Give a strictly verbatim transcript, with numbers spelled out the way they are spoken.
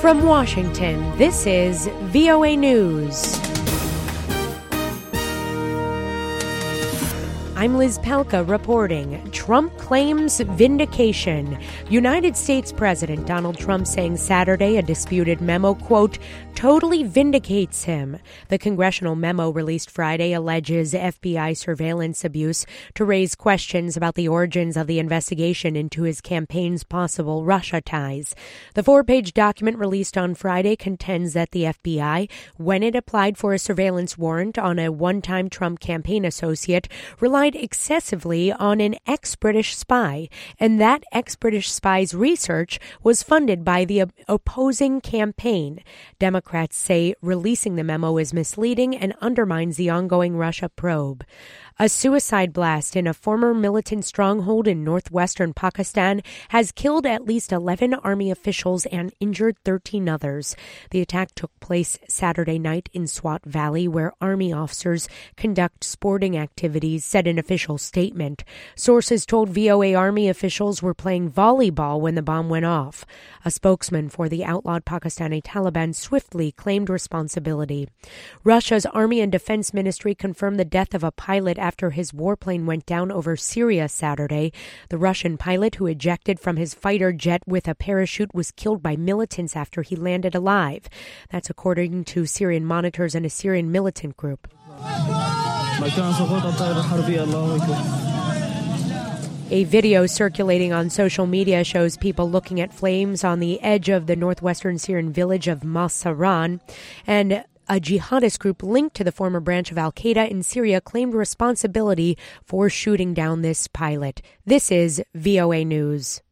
From Washington, this is V O A News. I'm Liz Pelka reporting. Trump claims vindication. United States President Donald Trump saying Saturday a disputed memo, quote, totally vindicates him. The congressional memo released Friday alleges F B I surveillance abuse to raise questions about the origins of the investigation into his campaign's possible Russia ties. The four-page document released on Friday contends that the F B I, when it applied for a surveillance warrant on a one-time Trump campaign associate, relied excessively on an ex-British spy, and that ex-British spy's research was funded by the opposing campaign. Democrats say releasing the memo is misleading and undermines the ongoing Russia probe. A suicide blast in a former militant stronghold in northwestern Pakistan has killed at least eleven Army officials and injured thirteen others. The attack took place Saturday night in Swat Valley, where Army officers conduct sporting activities, said an official statement. Sources told V O A Army officials were playing volleyball when the bomb went off. A spokesman for the outlawed Pakistani Taliban swiftly claimed responsibility. Russia's Army and Defense Ministry confirmed the death of a pilot after his warplane went down over Syria Saturday. The Russian pilot, who ejected from his fighter jet with a parachute, was killed by militants after he landed alive. That's according to Syrian monitors and a Syrian militant group. A video circulating on social media shows people looking at flames on the edge of the northwestern Syrian village of Massaran, and a jihadist group linked to the former branch of al-Qaeda in Syria claimed responsibility for shooting down this pilot. This is V O A News.